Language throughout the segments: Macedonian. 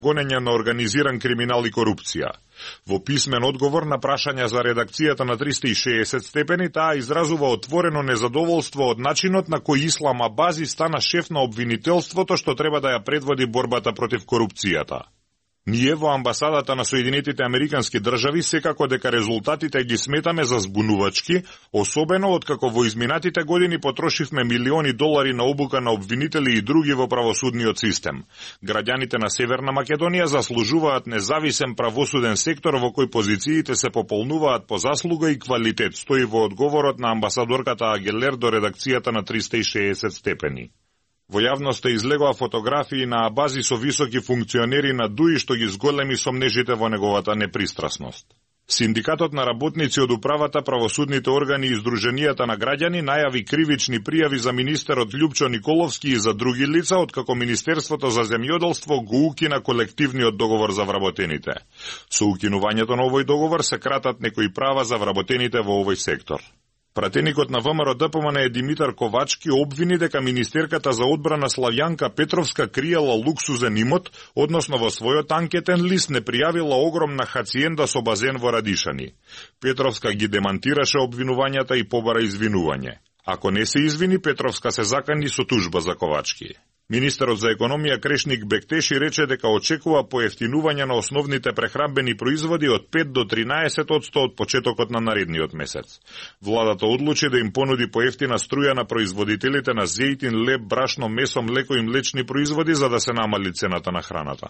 гонење на организиран криминал и корупција. Во писмен одговор на прашања за редакцијата на 360 степени, таа изразува отворено незадоволство од начинот на кој Ислам Абази стана шеф на обвинителството што треба да ја предводи борбата против корупцијата. Ние во амбасадата на Соединетите Американски држави секако дека резултатите ги сметаме за збунувачки, особено откако во изминатите години потрошивме милиони долари на обука на обвинители и други во правосудниот систем. Граѓаните на Северна Македонија заслужуваат независен правосуден сектор во кој позициите се пополнуваат по заслуга и квалитет, стои во одговорот на амбасадорката Агелер до редакцијата на 360 степени. Во јавноста излегоа фотографии на Абази со високи функционери на ДУИ што ги зголеми сомнежите во неговата непристрасност. Синдикатот на работници од управата, правосудните органи и издруженијата на граѓани најави кривични пријави за министерот Љупчо Николовски и за други лица, откако Министерството за земјоделство го укина колективниот договор за вработените. Со укинувањето на овој договор се кратат некои права за вработените во овој сектор. Пратеникот на ВМРО ДПМН Димитар Ковачки обвини дека министерката за одбрана Славјанка Петровска криела луксузен имот, односно во својот анкетен лист не пријавила огромна хациенда со базен во Радишани. Петровска ги демантираше обвинувањата и побара извинување. Ако не се извини, Петровска се закани со тужба за Ковачки. Министерот за економија Крешник Бектеши рече дека очекува поевтинување на основните прехранбени производи од 5 до 13% од почетокот на наредниот месец. Владата одлучи да им понуди поевтина струја на производителите на зејтин, леб, брашно, месо, млеко и млечни производи за да се намали цената на храната.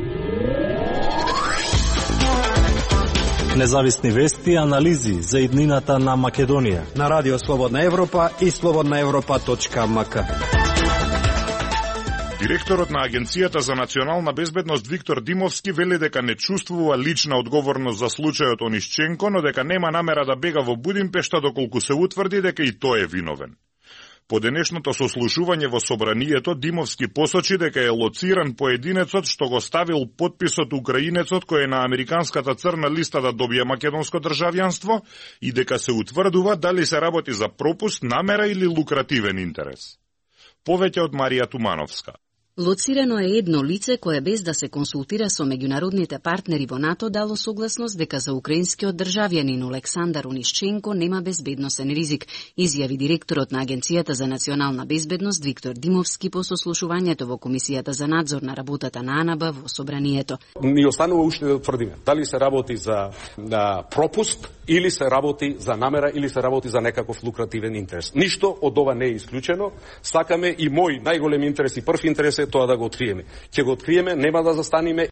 Независни вести и анализи за иднината на Македонија на Радио Слободна Европа и slobodnaevropa.mk. Директорот на Агенцијата за национална безбедност Виктор Димовски вели дека не чувствува лична одговорност за случајот Онишченко, но дека нема намера да бега во Будимпешта доколку се утврди дека и тој е виновен. По денешното сослушување во собранието, Димовски посочи дека е лоциран поединецот што го ставил потписот украинецот кој е на американската црна листа да добие македонско државјанство и дека се утврдува дали се работи за пропуст, намера или лукративен интерес. Повеќе од Марија Тумановска. Лоцирано е едно лице кое без да се консултира со меѓународните партнери во НАТО дало согласност дека за украинскиот државјанин Олександар Онишченко нема безбедносен ризик, изјави директорот на Агенцијата за национална безбедност Виктор Димовски по сослушувањето во Комисијата за надзор на работата на АНБ во собранието. Ни останува уште да тврдиме дали се работи за пропуст или се работи за намера или се работи за некаков лукративен интерес. Ништо од ова не е исклучено. Сакаме и мој најголем интерес и прв интерес е тоа да го откриеме. Ќе го откриеме, нема да застаниме.